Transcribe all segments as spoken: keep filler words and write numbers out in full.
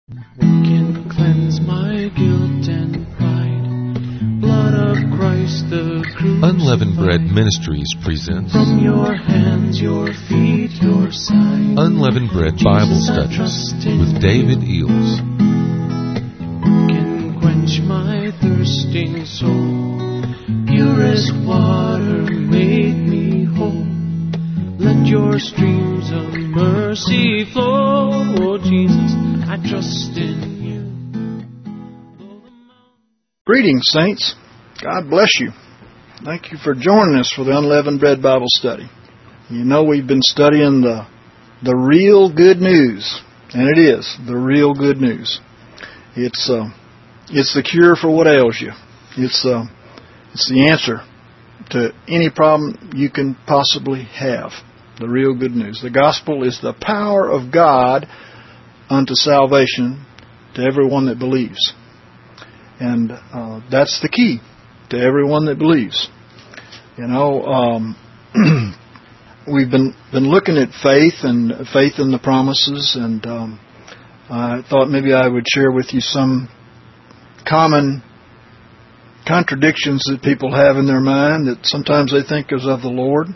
What can cleanse my guilt and pride? Blood of Christ the crucified. Unleavened Bread Ministries presents From your hands, your feet, your side. Unleavened Bread Bible Studies with David Eels. What can quench my thirsting soul? Purest water made me whole. Let your streams of mercy flow, oh Jesus, I trust in you. Greetings, saints. God bless you. Thank you for joining us for the Unleavened Bread Bible Study. You know we've been studying the the real good news, and it is the real good news. It's uh, it's the cure for what ails you. It's uh, it's the answer to any problem you can possibly have. The real good news. The gospel is the power of God unto salvation to everyone that believes. And uh, that's the key to everyone that believes. You know, um, we've been been looking at faith and faith in the promises, and um, I thought maybe I would share with you some common contradictions that people have in their mind that sometimes they think is of the Lord.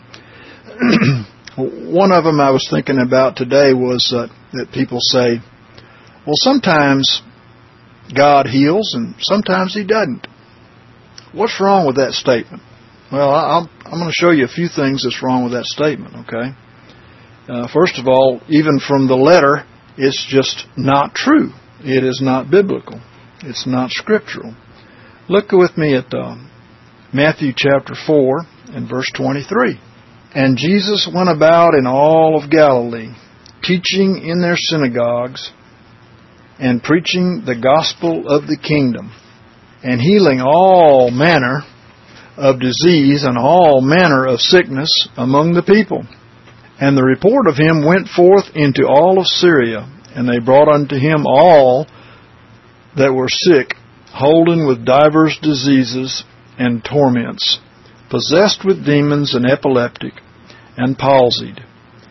One of them I was thinking about today was uh, that people say, well, sometimes God heals and sometimes He doesn't. What's wrong with that statement? Well, I'll, I'm going to show you a few things that's wrong with that statement, okay? Uh, first of all, even from the letter, it's just not true. It is not biblical. It's not scriptural. Look with me at uh, Matthew chapter four and verse twenty-three. And Jesus went about in all of Galilee, teaching in their synagogues and preaching the gospel of the kingdom, and healing all manner of disease and all manner of sickness among the people. And the report of him went forth into all of Syria, and they brought unto him all that were sick, holden with divers diseases and torments, possessed with demons and epileptic, and palsied,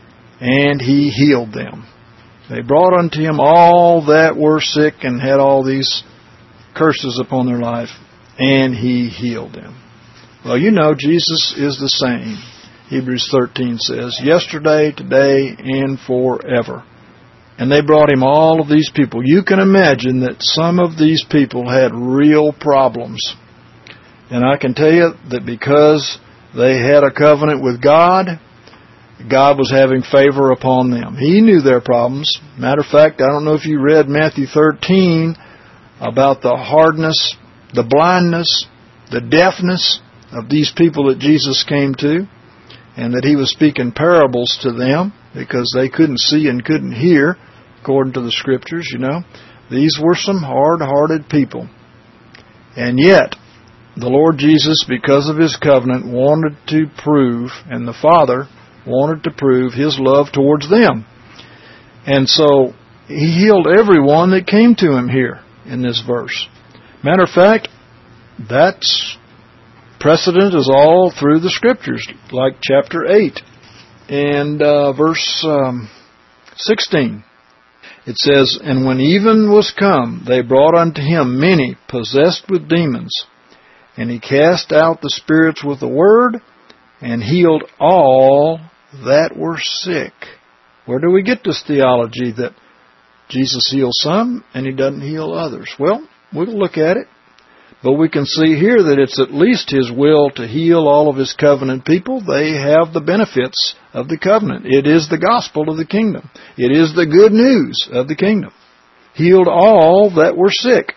and he healed them. They brought unto him all that were sick and had all these curses upon their life, and he healed them. Well, you know, Jesus is the same. Hebrews thirteen says, yesterday, today, and forever. And they brought him all of these people. You can imagine that some of these people had real problems. And I can tell you that because they had a covenant with God, God was having favor upon them. He knew their problems. Matter of fact, I don't know if you read Matthew thirteen about the hardness, the blindness, the deafness of these people that Jesus came to, and that He was speaking parables to them because they couldn't see and couldn't hear, according to the Scriptures, you know. These were some hard-hearted people. And yet, the Lord Jesus, because of His covenant, wanted to prove, and the Father wanted to prove His love towards them. And so He healed everyone that came to Him here in this verse. Matter of fact, that's precedent is all through the Scriptures, like chapter eight and uh, verse um, sixteen. It says, and when even was come, they brought unto Him many possessed with demons, and He cast out the spirits with the word, and healed all that were sick. Where do we get this theology that Jesus heals some and He doesn't heal others? Well, we'll look at it. But we can see here that it's at least His will to heal all of His covenant people. They have the benefits of the covenant. It is the gospel of the kingdom. It is the good news of the kingdom. Healed all that were sick,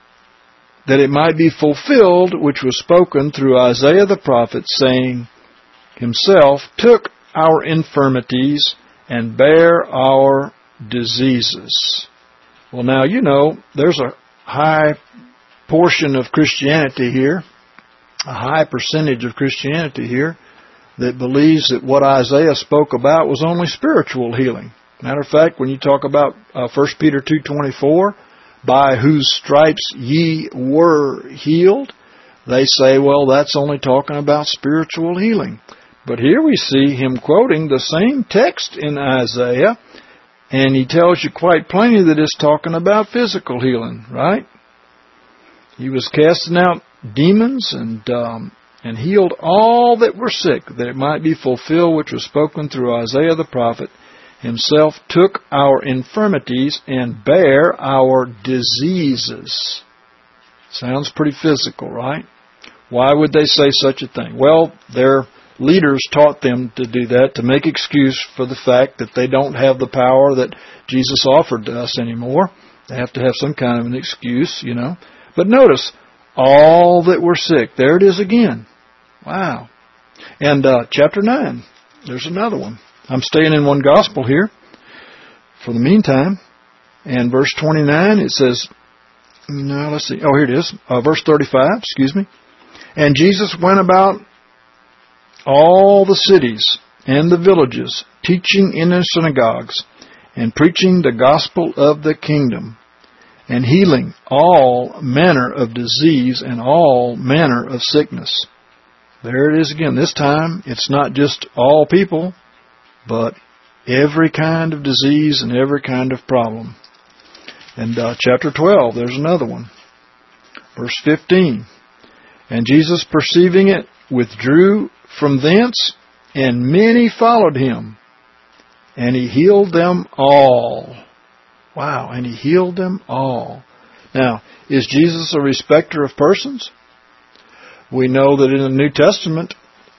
that it might be fulfilled which was spoken through Isaiah the prophet, saying, Himself took our infirmities and bare our diseases. Well, now, you know, there's a high portion of Christianity here, a high percentage of Christianity here, that believes that what Isaiah spoke about was only spiritual healing. Matter of fact, when you talk about uh, First Peter two twenty-four, by whose stripes ye were healed, they say, well, that's only talking about spiritual healing. But here we see him quoting the same text in Isaiah And he tells you quite plainly that it's talking about physical healing, right? He was casting out demons and um, and healed all that were sick, that it might be fulfilled which was spoken through Isaiah the prophet. Himself took our infirmities and bare our diseases. Sounds pretty physical, right? Why would they say such a thing? Well, their leaders taught them to do that, to make excuse for the fact that they don't have the power that Jesus offered to us anymore. They have to have some kind of an excuse, you know. But notice, all that were sick. There it is again. Wow. And uh, chapter nine, there's another one. I'm staying in one gospel here for the meantime. And verse twenty-nine, it says, no, let's see. Oh, here it is. Uh, verse thirty-five, excuse me. And Jesus went about all the cities and the villages, teaching in their synagogues and preaching the gospel of the kingdom and healing all manner of disease and all manner of sickness. There it is again. This time, it's not just all people, but every kind of disease and every kind of problem. And uh, chapter twelve, there's another one. Verse fifteen. And Jesus, perceiving it, withdrew from thence, and many followed him. And he healed them all. Wow, and he healed them all. Now, is Jesus a respecter of persons? We know that in the New Testament,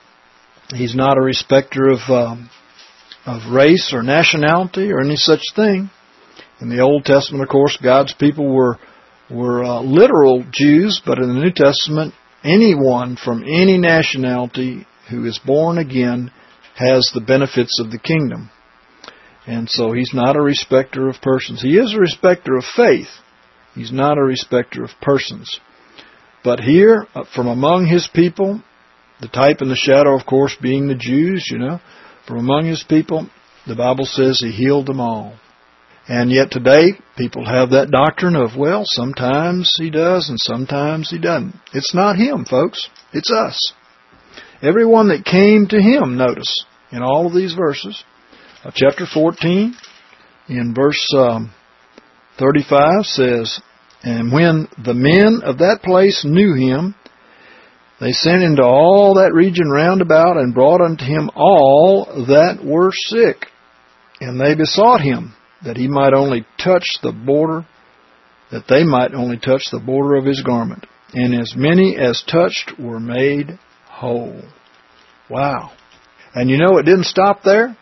he's not a respecter of um, of race or nationality or any such thing. In the Old Testament, of course, God's people were were uh, literal Jews, but in the New Testament, anyone from any nationality who is born again has the benefits of the kingdom. And so he's not a respecter of persons. He is a respecter of faith. He's not a respecter of persons. But here, from among his people, the type and the shadow, of course, being the Jews, you know, from among his people, the Bible says he healed them all. And yet today, people have that doctrine of, well, sometimes he does and sometimes he doesn't. It's not him, folks. It's us. Everyone that came to him, notice, in all of these verses, uh, chapter fourteen, in verse um, thirty-five says, and when the men of that place knew him, they sent into all that region round about and brought unto him all that were sick. And they besought him that he might only touch the border, that they might only touch the border of his garment. And as many as touched were made whole. Wow. And you know, it didn't stop there.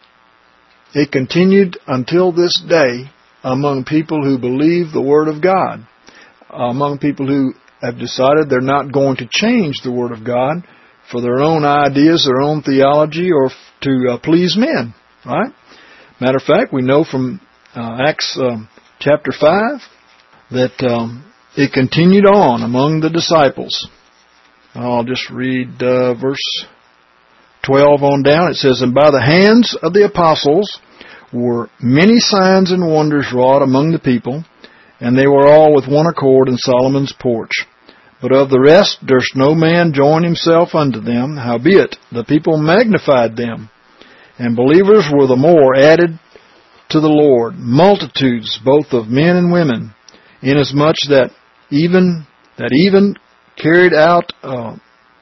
It continued until this day among people who believe the Word of God. Among people who have decided they're not going to change the Word of God for their own ideas, their own theology, or to uh, please men. Right? Matter of fact, we know from uh, Acts um, chapter five that um, it continued on among the disciples. I'll just read uh, verse twelve on down. It says, and by the hands of the apostles were many signs and wonders wrought among the people, and they were all with one accord in Solomon's porch. But of the rest durst no man join himself unto them, howbeit the people magnified them, and believers were the more added to the Lord, multitudes both of men and women, inasmuch that even that even carried out uh,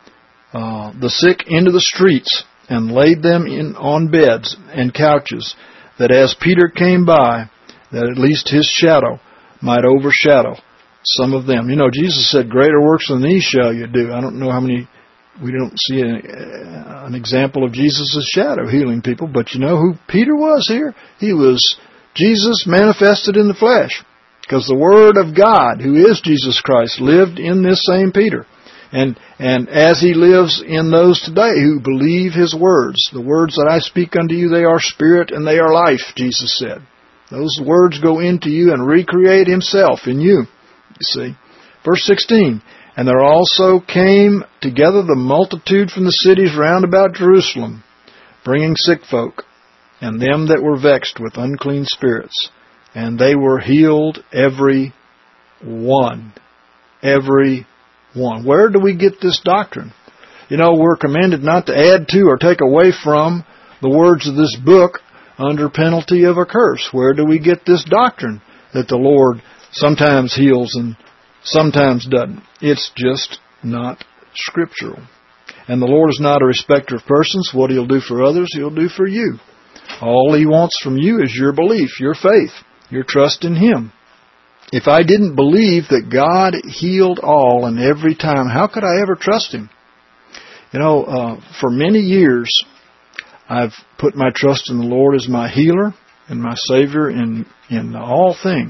uh, the sick into the streets, and laid them in on beds and couches, that as Peter came by, that at least his shadow might overshadow some of them. You know, Jesus said, greater works than these shall you do. I don't know how many, we don't see a, an example of Jesus' shadow healing people, but you know who Peter was here? He was Jesus manifested in the flesh, because the Word of God, who is Jesus Christ, lived in this same Peter. And and as he lives in those today who believe his words, the words that I speak unto you, they are spirit and they are life, Jesus said. Those words go into you and recreate himself in you, you see. Verse sixteen, and there also came together the multitude from the cities round about Jerusalem, bringing sick folk, and them that were vexed with unclean spirits. And they were healed every one. Every one. Where do we get this doctrine? You know, we're commanded not to add to or take away from the words of this book, under penalty of a curse. Where do we get this doctrine that the Lord sometimes heals and sometimes doesn't? It's just not scriptural. And the Lord is not a respecter of persons. What He'll do for others, He'll do for you. All He wants from you is your belief, your faith, your trust in Him. If I didn't believe that God healed all and every time, how could I ever trust Him? You know, uh, for many years, I've put my trust in the Lord as my healer and my Savior in, in all things.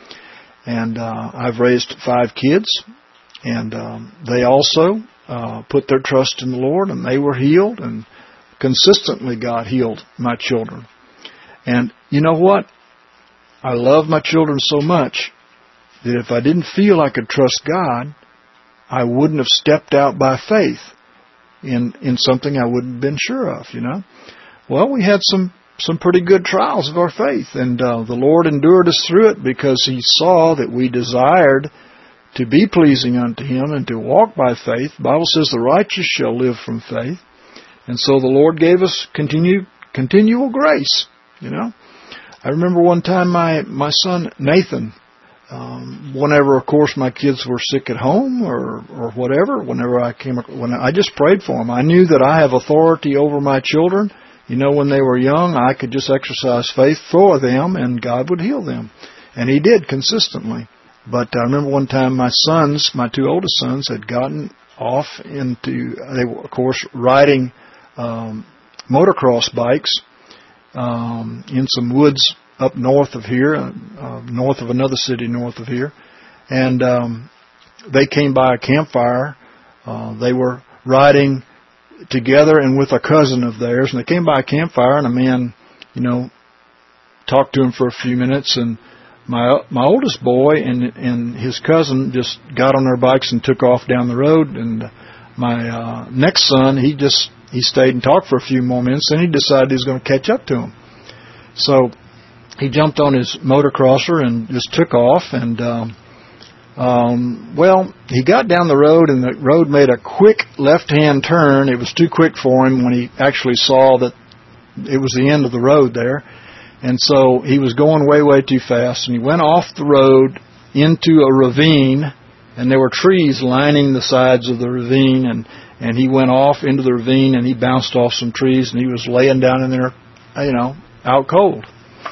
And uh, I've raised five kids, and um, they also uh, put their trust in the Lord, and they were healed, and consistently God healed my children. And you know what? I love my children so much that if I didn't feel I could trust God, I wouldn't have stepped out by faith in in something I wouldn't have been sure of, you know. Well, we had some, some pretty good trials of our faith, and uh, the Lord endured us through it because He saw that we desired to be pleasing unto Him and to walk by faith. The Bible says the righteous shall live from faith. And so the Lord gave us continue, continual grace, you know. I remember one time my, my son Nathan, Um, whenever, of course, my kids were sick at home or, or whatever, whenever I came, when I just prayed for them. I knew that I have authority over my children. You know, when they were young, I could just exercise faith for them and God would heal them. And He did consistently. But I remember one time my sons, my two oldest sons, had gotten off into, they were, of course, riding um, motocross bikes um, in some woods up north of here, uh, north of another city north of here. And um, they came by a campfire. Uh, they were riding together and with a cousin of theirs. And they came by a campfire, and a man, you know, talked to him for a few minutes. And my my oldest boy and and his cousin just got on their bikes and took off down the road. And my uh, next son, he just he stayed and talked for a few more minutes. Then he decided he was going to catch up to him. So he jumped on his motocrosser and just took off. And, um, um, well, he got down the road, and the road made a quick left-hand turn. It was too quick for him when he actually saw that it was the end of the road there. And so he was going way, way too fast. And he went off the road into a ravine, and there were trees lining the sides of the ravine. And, and he went off into the ravine, and he bounced off some trees, and he was laying down in there, you know, out cold.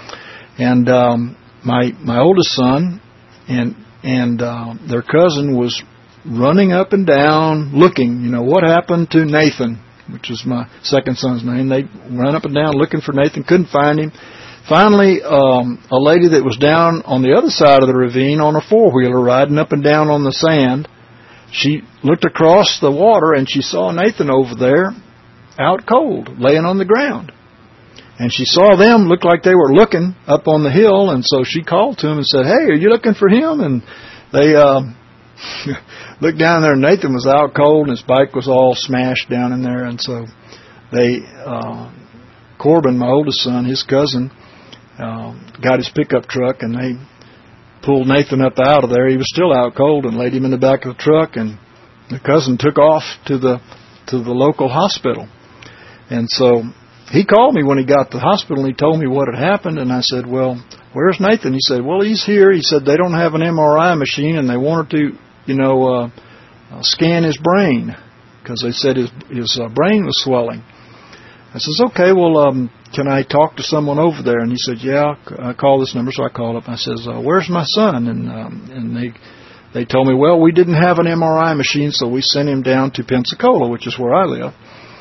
And um, my my oldest son and and uh, their cousin was running up and down looking, you know, what happened to Nathan, which is my second son's name. They ran up and down looking for Nathan, couldn't find him. Finally, um, a lady that was down on the other side of the ravine on a four-wheeler riding up and down on the sand, she looked across the water and she saw Nathan over there out cold, laying on the ground. And she saw them look like they were looking up on the hill, and so she called to him and said, "Hey, are you looking for him?" And they uh, looked down there, and Nathan was out cold, and his bike was all smashed down in there. And so they, uh, Corbin, my oldest son, his cousin, uh, got his pickup truck, and they pulled Nathan up out of there. He was still out cold, and laid him in the back of the truck, and the cousin took off to the to the local hospital. And so he called me when he got to the hospital, and he told me what had happened. And I said, "Well, where's Nathan?" He said, "Well, he's here." He said, "They don't have an M R I machine, and they wanted to, you know, uh, uh, scan his brain because they said his his uh, brain was swelling." I says, "Okay, well, um, can I talk to someone over there?" And he said, "Yeah, I call this number." So I called up. I says, uh, "Where's my son?" And um, and they they told me, "Well, we didn't have an M R I machine, so we sent him down to Pensacola, which is where I live."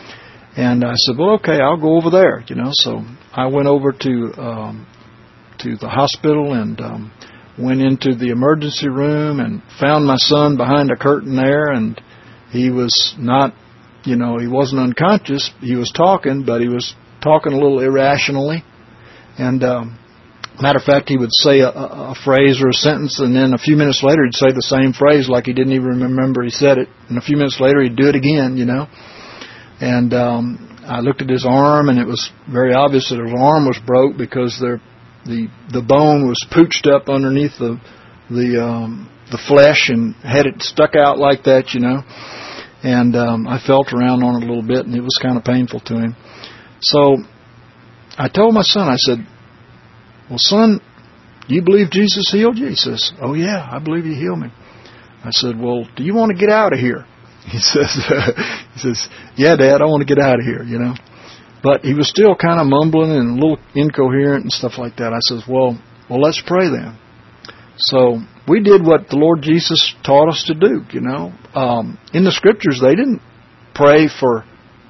And I said, "Well, okay, I'll go over there." You know, so I went over to um, to the hospital and um, went into the emergency room and found my son behind a curtain there, and he was not, you know, he wasn't unconscious. He was talking, but he was talking a little irrationally. And um, matter of fact, he would say a, a phrase or a sentence, and then a few minutes later he'd say the same phrase like he didn't even remember he said it. And a few minutes later he'd do it again, you know. And um, I looked at his arm, and it was very obvious that his arm was broke because there, the the bone was pooched up underneath the the um, the flesh and had it stuck out like that, you know. And um, I felt around on it a little bit, and it was kind of painful to him. So I told my son, I said, well, son, you believe Jesus healed you? He says, oh, yeah, I believe he healed me. I said, well, do you want to get out of here? He says, he says, yeah, Dad, I want to get out of here, you know. But he was still kind of mumbling and a little incoherent and stuff like that. I says, well, well, let's pray then. So we did what the Lord Jesus taught us to do, you know. Um, in the Scriptures, they didn't pray for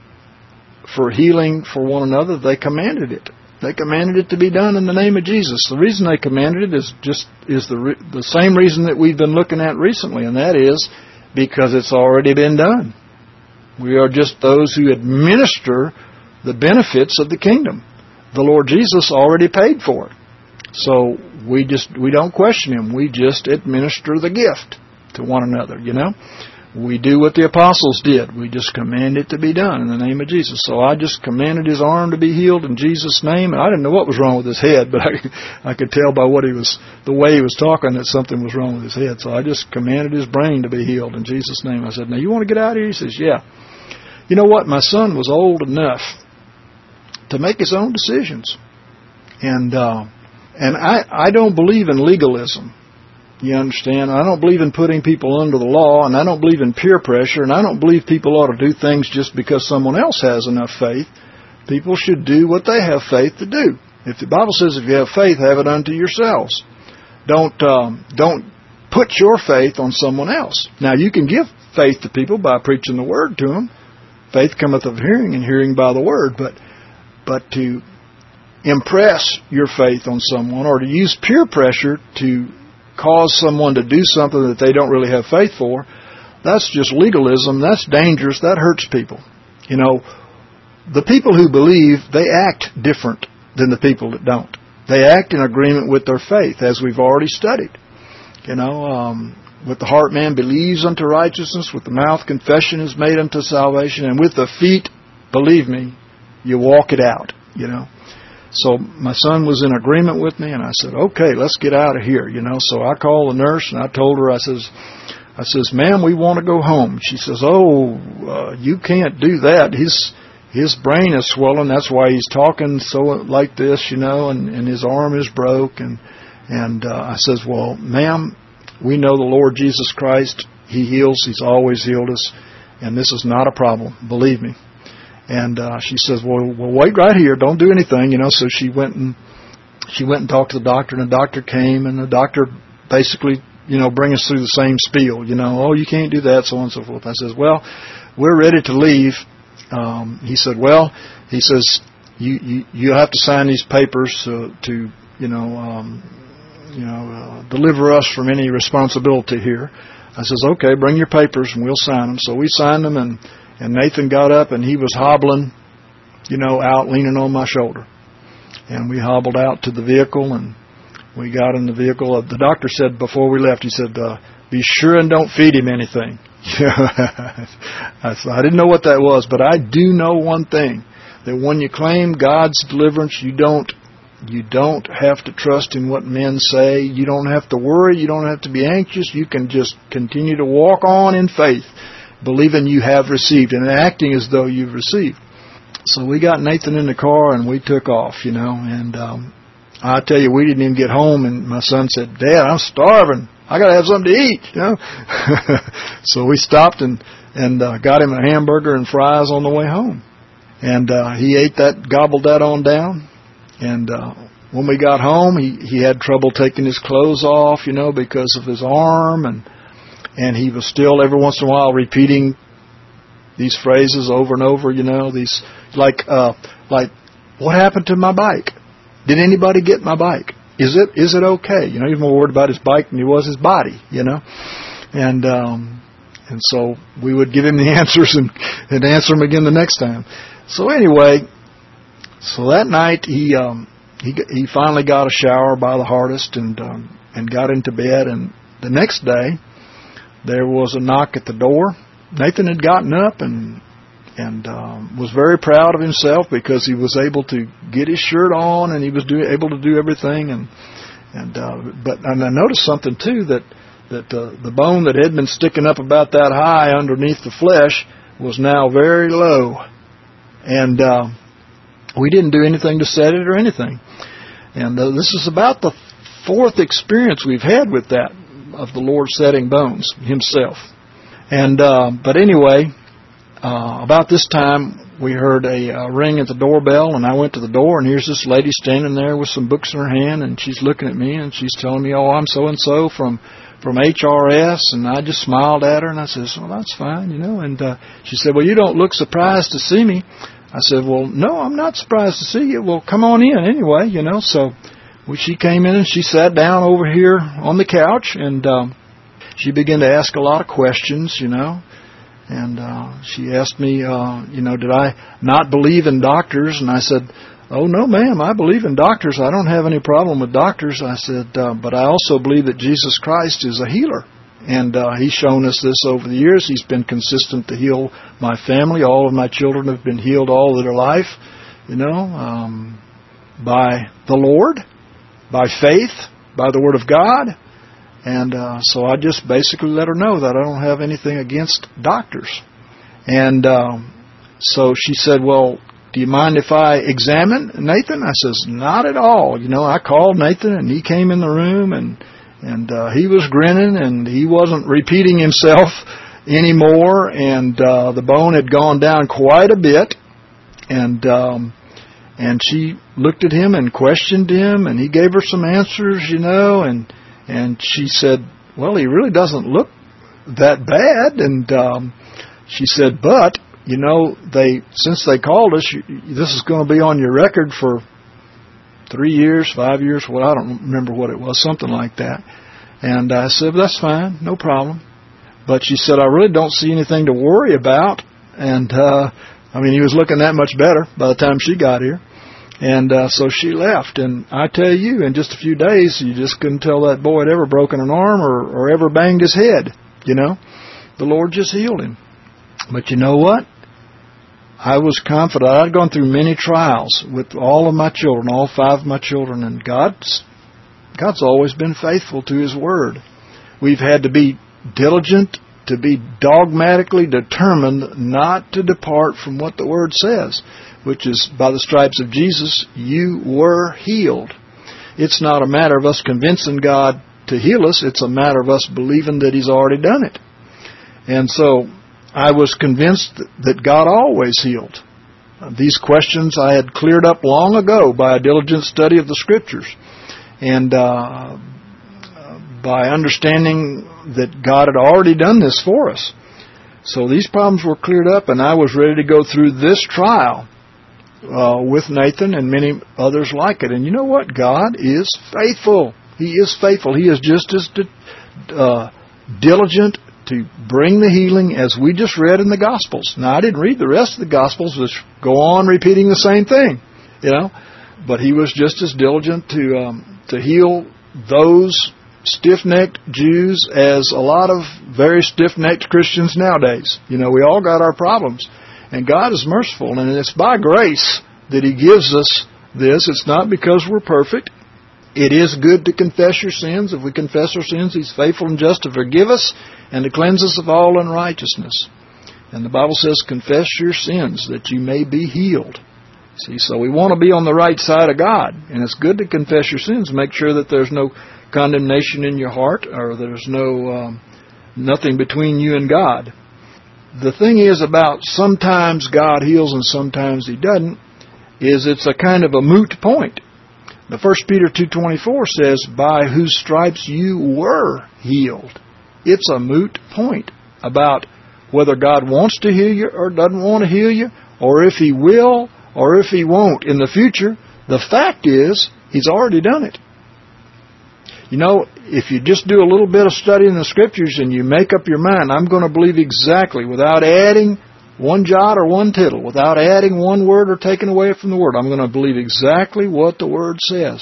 for healing for one another. They commanded it. They commanded it to be done in the name of Jesus. The reason they commanded it is just is the re- the same reason that we've been looking at recently, and that is because it's already been done. We are just those who administer the benefits of the kingdom. The Lord Jesus already paid for it. So we just we don't question Him. We just administer the gift to one another, you know. We do what the apostles did. We just command it to be done in the name of Jesus. So I just commanded his arm to be healed in Jesus' name. And I didn't know what was wrong with his head, but I, I could tell by what he was, the way he was talking, that something was wrong with his head. So I just commanded his brain to be healed in Jesus' name. I said, now you want to get out of here? He says, yeah. You know what? My son was old enough to make his own decisions. And, uh, and I, I don't believe in legalism. You understand? I don't believe in putting people under the law, and I don't believe in peer pressure, and I don't believe people ought to do things just because someone else has enough faith. People should do what they have faith to do. If the Bible says if you have faith, have it unto yourselves. Don't um, don't put your faith on someone else. Now, you can give faith to people by preaching the Word to them. Faith cometh of hearing, and hearing by the Word. But but to impress your faith on someone, or to use peer pressure to cause someone to do something that they don't really have faith for, that's just legalism. That's dangerous. That hurts people. You know, the people who believe, they act different than the people that don't. They act in agreement with their faith, as we've already studied. You know, um, with the heart man believes unto righteousness, with the mouth confession is made unto salvation, and with the feet, believe me, you walk it out, you know. So my son was in agreement with me, and I said, okay, let's get out of here, you know. So I called the nurse, and I told her, I says, I says, ma'am, we want to go home. She says, oh, uh, you can't do that. His his brain is swollen. That's why he's talking so like this, you know, and, and his arm is broke. And, and uh, I says, well, ma'am, we know the Lord Jesus Christ. He heals. He's always healed us, and this is not a problem. Believe me. And uh, she says, well, well, wait right here. Don't do anything, you know. So she went and she went and talked to the doctor, and the doctor came, and the doctor basically, you know, bring us through the same spiel, you know. Oh, you can't do that, so on and so forth. I says, well, we're ready to leave. Um, he said, well, he says, you you you have to sign these papers uh, to, you know, um, you know, uh, deliver us from any responsibility here. I says, okay, bring your papers, and we'll sign them. So we signed them, and. And Nathan got up, and he was hobbling, you know, out, leaning on my shoulder. And we hobbled out to the vehicle, and we got in the vehicle. The doctor said before we left, he said, uh, be sure and don't feed him anything. I, I didn't know what that was, but I do know one thing, that when you claim God's deliverance, you don't you don't have to trust in what men say. You don't have to worry. You don't have to be anxious. You can just continue to walk on in faith, believing you have received and acting as though you've received. So we got Nathan in the car, and we took off, you know. And um, I tell you, we didn't even get home, and my son said, Dad, I'm starving. I got to have something to eat, you know. So we stopped and, and uh, got him a hamburger and fries on the way home. And uh, he ate that, gobbled that on down. And uh, when we got home, he, he had trouble taking his clothes off, you know, because of his arm, and And he was still every once in a while repeating these phrases over and over, you know, these like, uh, like, what happened to my bike? Did anybody get my bike? Is it, is it okay? You know, he was more worried about his bike than he was his body, you know. And, um, and so we would give him the answers and, and answer them again the next time. So anyway, so that night he, um, he, he finally got a shower by the hardest and, um, and got into bed. And the next day, there was a knock at the door. Nathan had gotten up and and um, was very proud of himself because he was able to get his shirt on, and he was do, able to do everything. And and uh, but and I noticed something too, that that uh, the bone that had been sticking up about that high underneath the flesh was now very low. And uh, We didn't do anything to set it or anything. And uh, this is about the fourth experience we've had with that, of the Lord setting bones himself. And uh, but anyway, uh, about this time, we heard a uh, ring at the doorbell, and I went to the door, and here's this lady standing there with some books in her hand, and she's looking at me, and she's telling me, oh, I'm so-and-so from from H R S, and I just smiled at her, and I said, well, that's fine, you know. And uh, she said, well, you don't look surprised to see me. I said, well, no, I'm not surprised to see you. Well, come on in anyway, you know. So well, she came in, and she sat down over here on the couch, and um, she began to ask a lot of questions, you know. And uh, she asked me, uh, you know, did I not believe in doctors? And I said, oh, no, ma'am, I believe in doctors. I don't have any problem with doctors. I said, uh, but I also believe that Jesus Christ is a healer. And uh, he's shown us this over the years. He's been consistent to heal my family. All of my children have been healed all of their life, you know, um, by the Lord, by faith, by the Word of God. And uh, so I just basically let her know that I don't have anything against doctors. And um, so she said, well, do you mind if I examine Nathan? I says, not at all. You know, I called Nathan, and he came in the room, and and uh, he was grinning, and he wasn't repeating himself anymore, and uh, the bone had gone down quite a bit. And um, and she looked at him and questioned him, and he gave her some answers, you know, and and she said, well, he really doesn't look that bad. And um, she said, but, you know, they since they called us, you, this is going to be on your record for three years, five years, well, I don't remember what it was, something like that. And I said, that's fine, no problem. But she said, I really don't see anything to worry about. And, uh, I mean, he was looking that much better by the time she got here. And uh, so she left. And I tell you, in just a few days, you just couldn't tell that boy had ever broken an arm or, or ever banged his head, you know. The Lord just healed him. But you know what? I was confident. I'd gone through many trials with all of my children, all five of my children, and God's, God's always been faithful to His Word. We've had to be diligent, to be dogmatically determined not to depart from what the Word says, which is, by the stripes of Jesus, you were healed. It's not a matter of us convincing God to heal us. It's a matter of us believing that He's already done it. And so I was convinced that God always healed. These questions I had cleared up long ago by a diligent study of the Scriptures, and uh, by understanding that God had already done this for us. So these problems were cleared up, and I was ready to go through this trial uh, with Nathan and many others like it. And you know what? God is faithful. He is faithful. He is just as di- uh, diligent to bring the healing as we just read in the Gospels. Now, I didn't read the rest of the Gospels, which go on repeating the same thing, you know. But He was just as diligent to um, to heal those stiff-necked Jews as a lot of very stiff-necked Christians nowadays. You know, we all got our problems. And God is merciful, and it's by grace that He gives us this. It's not because we're perfect. It is good to confess your sins. If we confess our sins, He's faithful and just to forgive us and to cleanse us of all unrighteousness. And the Bible says, confess your sins that you may be healed. See, so we want to be on the right side of God. And it's good to confess your sins. Make sure that there's no condemnation in your heart, or there's no um, nothing between you and God. The thing is about sometimes God heals and sometimes He doesn't, is it's a kind of a moot point. The First Peter two twenty-four says, by whose stripes you were healed. It's a moot point about whether God wants to heal you or doesn't want to heal you, or if He will or if He won't in the future. The fact is, He's already done it. You know, if you just do a little bit of study in the Scriptures and you make up your mind, I'm going to believe exactly, without adding one jot or one tittle, without adding one word or taking away from the Word, I'm going to believe exactly what the Word says.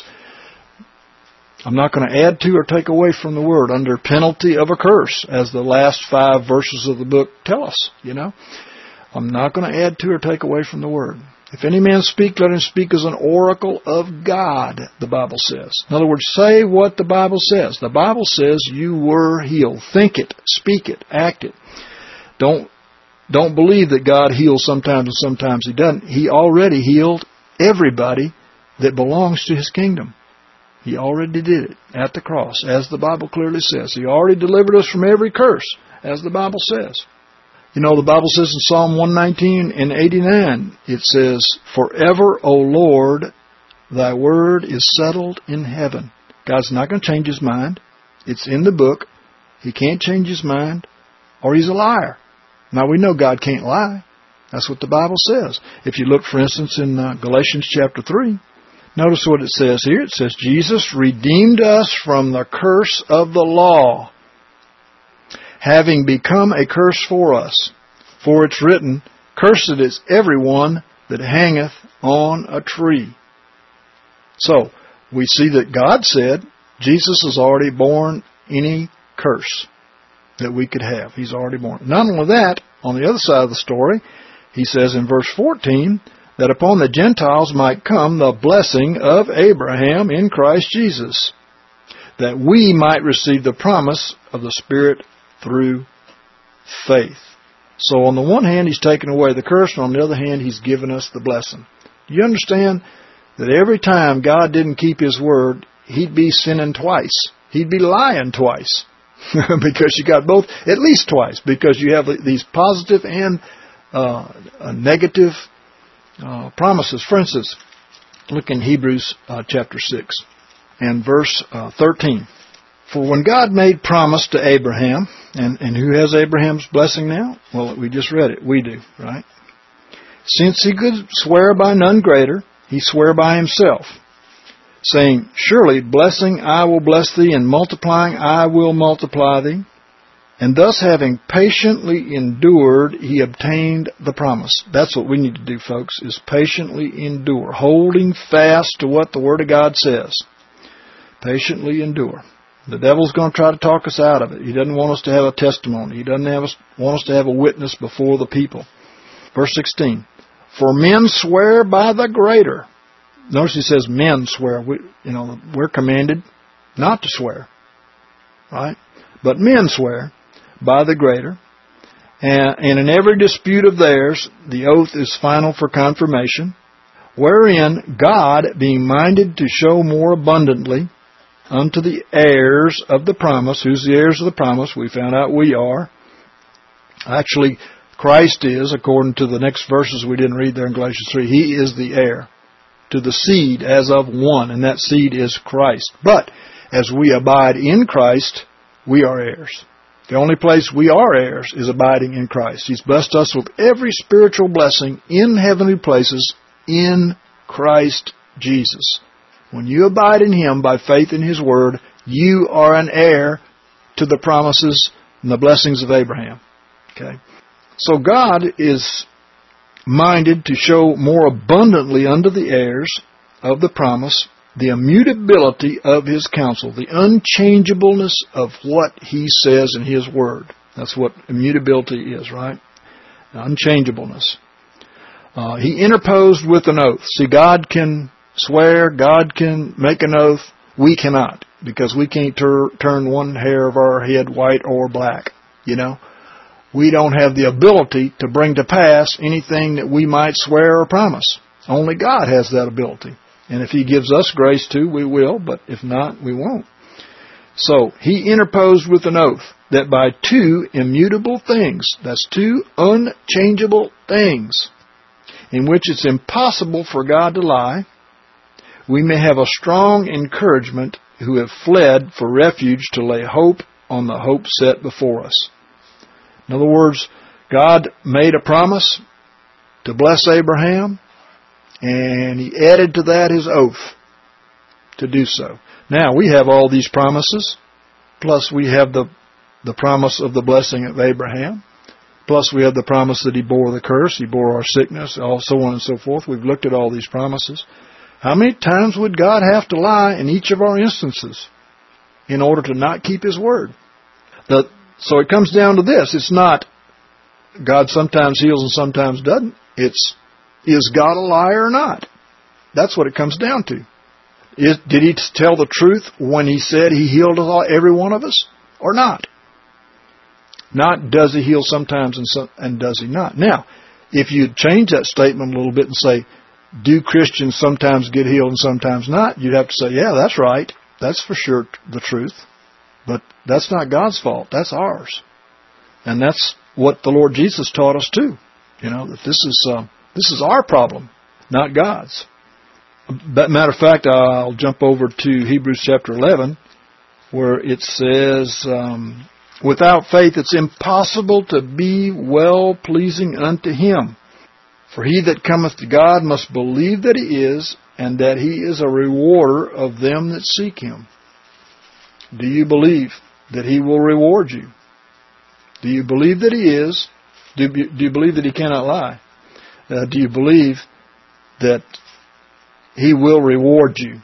I'm not going to add to or take away from the Word under penalty of a curse, as the last five verses of the book tell us, you know. I'm not going to add to or take away from the Word. If any man speak, let him speak as an oracle of God, the Bible says. In other words, say what the Bible says. The Bible says you were healed. Think it, speak it, act it. Don't, don't believe that God heals sometimes and sometimes He doesn't. He already healed, everybody that belongs to His kingdom. He already did it at the cross, as the Bible clearly says. He already delivered us from every curse, as the Bible says. You know, the Bible says in Psalm one nineteen and eighty-nine, it says, "Forever, O Lord, Thy word is settled in heaven." God's not going to change His mind. It's in the book. He can't change His mind, or He's a liar. Now, we know God can't lie. That's what the Bible says. If you look, for instance, in uh, Galatians chapter three, notice what it says here. It says, "Jesus redeemed us from the curse of the law, having become a curse for us. For it's written, Cursed is everyone that hangeth on a tree." So, we see that God said Jesus has already borne any curse that we could have. He's already borne. Not only that, on the other side of the story, He says in verse fourteen, that upon the Gentiles might come the blessing of Abraham in Christ Jesus, that we might receive the promise of the Spirit through faith. So on the one hand, He's taken away the curse, and on the other hand, He's given us the blessing. Do you understand that every time God didn't keep His word, He'd be sinning twice? He'd be lying twice. Because you got both, at least twice, because you have these positive and uh, negative uh, promises. For instance, look in Hebrews uh, chapter six and verse uh, thirteen. "For when God made promise to Abraham," and, and who has Abraham's blessing now? Well, we just read it. We do, right? "Since He could swear by none greater, He sware by Himself, saying, Surely blessing I will bless thee, and multiplying I will multiply thee. And thus having patiently endured, He obtained the promise." That's what we need to do, folks, is patiently endure, holding fast to what the Word of God says. Patiently endure. The devil's going to try to talk us out of it. He doesn't want us to have a testimony. He doesn't have us, want us to have a witness before the people. Verse sixteen. "For men swear by the greater." Notice he says men swear. We, you know, we're commanded not to swear, right? But men swear by the greater. And, and in every dispute of theirs, the oath is final for confirmation, wherein God, being minded to show more abundantly unto the heirs of the promise. Who's the heirs of the promise? We found out we are. Actually, Christ is, according to the next verses we didn't read there in Galatians three. He is the heir to the seed as of one, and that seed is Christ. But as we abide in Christ, we are heirs. The only place we are heirs is abiding in Christ. He's blessed us with every spiritual blessing in heavenly places in Christ Jesus. When you abide in Him by faith in His Word, you are an heir to the promises and the blessings of Abraham. Okay? So God is minded to show more abundantly unto the heirs of the promise the immutability of His counsel, the unchangeableness of what He says in His Word. That's what immutability is, right? Unchangeableness. Uh, he interposed with an oath. See, God can swear, God can make an oath. We cannot, because we can't tur- turn one hair of our head white or black, you know. We don't have the ability to bring to pass anything that we might swear or promise. Only God has that ability. And if He gives us grace to, we will, but if not, we won't. So, He interposed with an oath that by two immutable things, that's two unchangeable things, in which it's impossible for God to lie, we may have a strong encouragement who have fled for refuge to lay hope on the hope set before us. In other words, God made a promise to bless Abraham, and He added to that His oath to do so. Now, we have all these promises, plus we have the, the promise of the blessing of Abraham, plus we have the promise that He bore the curse, He bore our sickness, all so on and so forth. We've looked at all these promises. How many times would God have to lie in each of our instances in order to not keep His word? The, so it comes down to this. It's not God sometimes heals and sometimes doesn't. It's, is God a liar or not? That's what it comes down to. Is, did He tell the truth when He said He healed every one of us or not? Not does He heal sometimes and, so, and does He not. Now, if you change that statement a little bit and say, do Christians sometimes get healed and sometimes not? You'd have to say, yeah, that's right. That's for sure the truth. But that's not God's fault. That's ours. And that's what the Lord Jesus taught us too. You know, that this is uh, this is our problem, not God's. But matter of fact, I'll jump over to Hebrews chapter eleven, where it says, um, without faith it's impossible to be well-pleasing unto Him. For he that cometh to God must believe that He is, and that He is a rewarder of them that seek Him. Do you believe that He will reward you? Do you believe that He is? Do you, do you believe that He cannot lie? Uh, do you believe that He will reward you?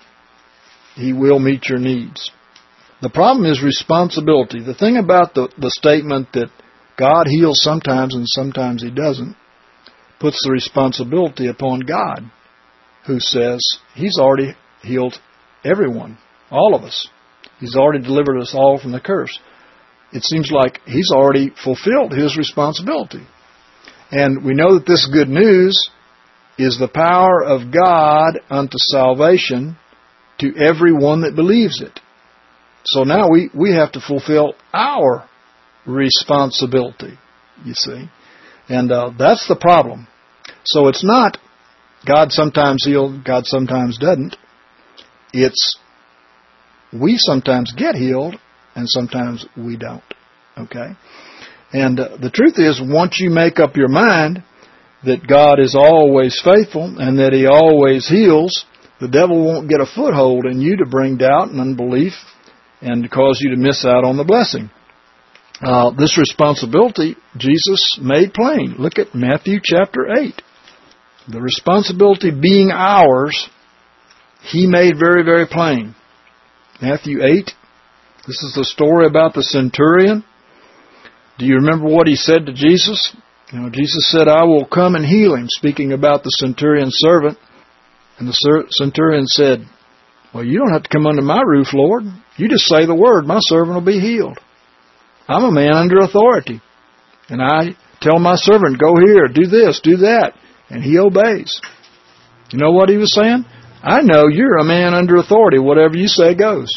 He will meet your needs. The problem is responsibility. The thing about the, the statement that God heals sometimes and sometimes He doesn't puts the responsibility upon God, who says He's already healed everyone, all of us. He's already delivered us all from the curse. It seems like He's already fulfilled His responsibility. And we know that this good news is the power of God unto salvation to everyone that believes it. So now we, we have to fulfill our responsibility, you see. And uh, that's the problem. So it's not God sometimes heals, God sometimes doesn't. It's we sometimes get healed and sometimes we don't. Okay? And uh, the truth is, once you make up your mind that God is always faithful and that He always heals, the devil won't get a foothold in you to bring doubt and unbelief and to cause you to miss out on the blessing. Uh, this responsibility Jesus made plain. Look at Matthew chapter eight. The responsibility being ours, He made very, very plain. Matthew eight, this is the story about the centurion. Do you remember what he said to Jesus? You know, Jesus said, I will come and heal him, speaking about the centurion's servant. And the centurion said, well, you don't have to come under my roof, Lord. You just say the word, my servant will be healed. I'm a man under authority. And I tell my servant, go here, do this, do that. And he obeys. You know what he was saying? I know you're a man under authority. Whatever you say goes.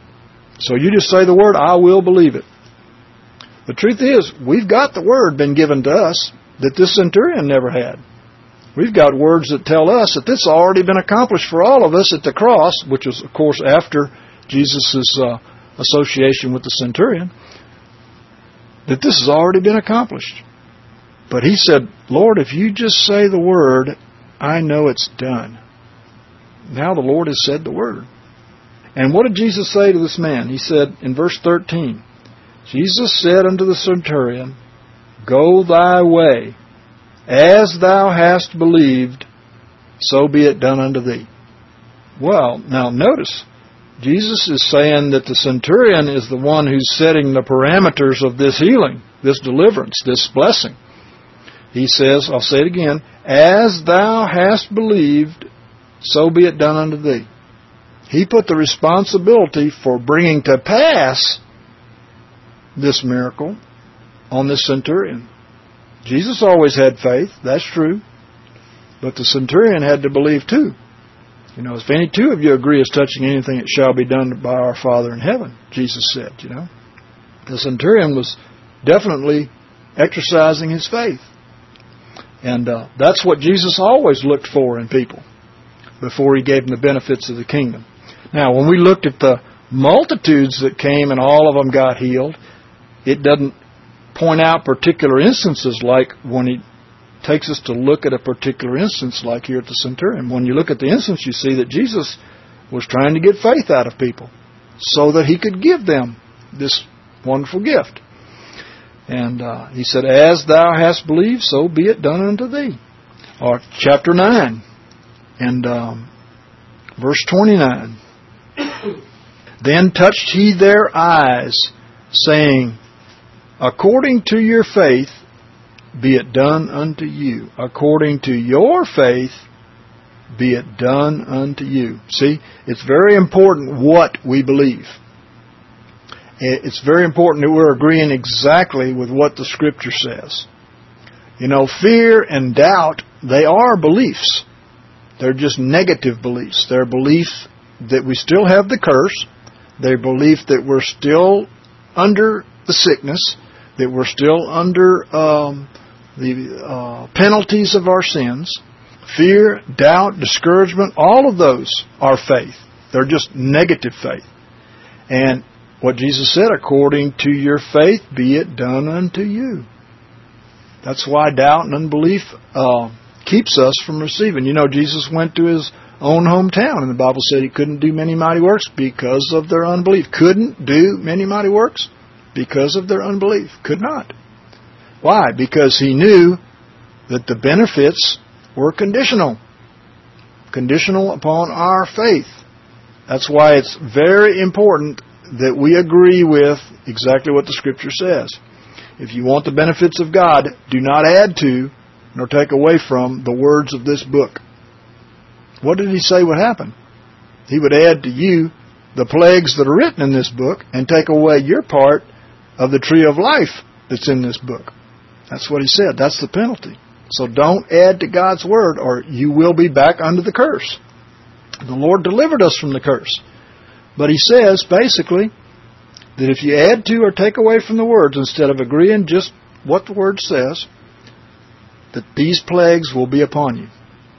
So you just say the word, I will believe it. The truth is, we've got the word been given to us that this centurion never had. We've got words that tell us that this has already been accomplished for all of us at the cross, which was, of course, after Jesus' uh, association with the centurion, that this has already been accomplished. But he said, Lord, if you just say the word, I know it's done. Now the Lord has said the word. And what did Jesus say to this man? He said in verse thirteen, Jesus said unto the centurion, go thy way, as thou hast believed, so be it done unto thee. Well, now notice, Jesus is saying that the centurion is the one who's setting the parameters of this healing, this deliverance, this blessing. He says, I'll say it again, as thou hast believed, so be it done unto thee. He put the responsibility for bringing to pass this miracle on this centurion. Jesus always had faith, that's true. But the centurion had to believe too. You know, if any two of you agree as touching anything, it shall be done by our Father in heaven, Jesus said, you know. The centurion was definitely exercising his faith. And uh, that's what Jesus always looked for in people before He gave them the benefits of the kingdom. Now, when we looked at the multitudes that came and all of them got healed, it doesn't point out particular instances like when He takes us to look at a particular instance like here at the centurion. When you look at the instance, you see that Jesus was trying to get faith out of people so that He could give them this wonderful gift. And uh, He said, as thou hast believed, so be it done unto thee. Or chapter nine and um, verse twenty-nine. Then touched He their eyes, saying, according to your faith, be it done unto you. According to your faith, be it done unto you. See, it's very important what we believe. It's very important that we're agreeing exactly with what the Scripture says. You know, fear and doubt, they are beliefs. They're just negative beliefs. They're beliefs that we still have the curse. They're belief that we're still under the sickness, that we're still under um, the uh, penalties of our sins. Fear, doubt, discouragement, all of those are faith. They're just negative faith. And what Jesus said, according to your faith, be it done unto you. That's why doubt and unbelief uh, keeps us from receiving. You know, Jesus went to his own hometown, and the Bible said he couldn't do many mighty works because of their unbelief. Couldn't do many mighty works because of their unbelief. Could not. Why? Because he knew that the benefits were conditional. Conditional upon our faith. That's why it's very important that we agree with exactly what the Scripture says. If you want the benefits of God, do not add to nor take away from the words of this book. What did he say would happen? He would add to you the plagues that are written in this book and take away your part of the tree of life that's in this book. That's what he said. That's the penalty. So don't add to God's word or you will be back under the curse. The Lord delivered us from the curse. But he says, basically, that if you add to or take away from the words instead of agreeing just what the word says, that these plagues will be upon you.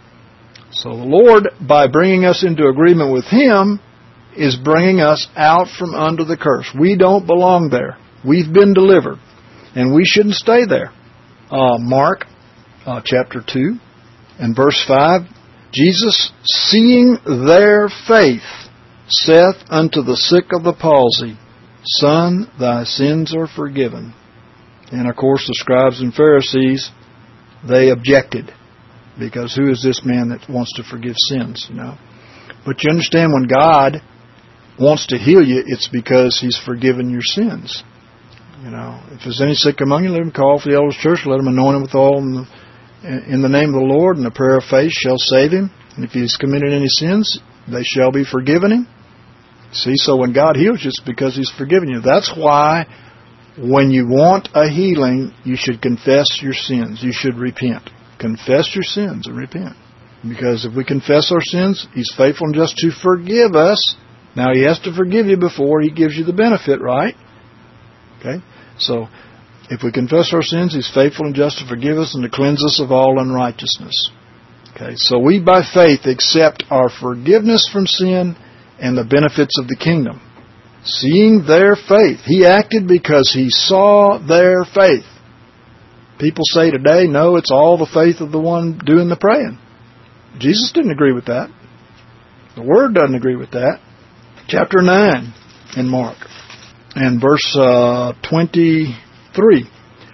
So the Lord, by bringing us into agreement with him, is bringing us out from under the curse. We don't belong there. We've been delivered. And we shouldn't stay there. Uh, Mark uh, chapter two and verse five, Jesus, seeing their faith, saith unto the sick of the palsy, Son, thy sins are forgiven. And of course the scribes and Pharisees, they objected. Because who is this man that wants to forgive sins, you know? But you understand when God wants to heal you, it's because he's forgiven your sins. You know, if there's any sick among you, let him call for the elders' church, let him anoint him with oil in the, in the name of the Lord, and the prayer of faith shall save him. And if he's committed any sins, they shall be forgiven him. See, so when God heals you, it's because he's forgiven you. That's why when you want a healing, you should confess your sins. You should repent. Confess your sins and repent. Because if we confess our sins, he's faithful and just to forgive us. Now, he has to forgive you before he gives you the benefit, right? Okay? So, if we confess our sins, he's faithful and just to forgive us and to cleanse us of all unrighteousness. Okay? So, we by faith accept our forgiveness from sin and the benefits of the kingdom. Seeing their faith. He acted because he saw their faith. People say today, no, it's all the faith of the one doing the praying. Jesus didn't agree with that. The Word doesn't agree with that. Chapter nine in Mark and verse uh, twenty-three.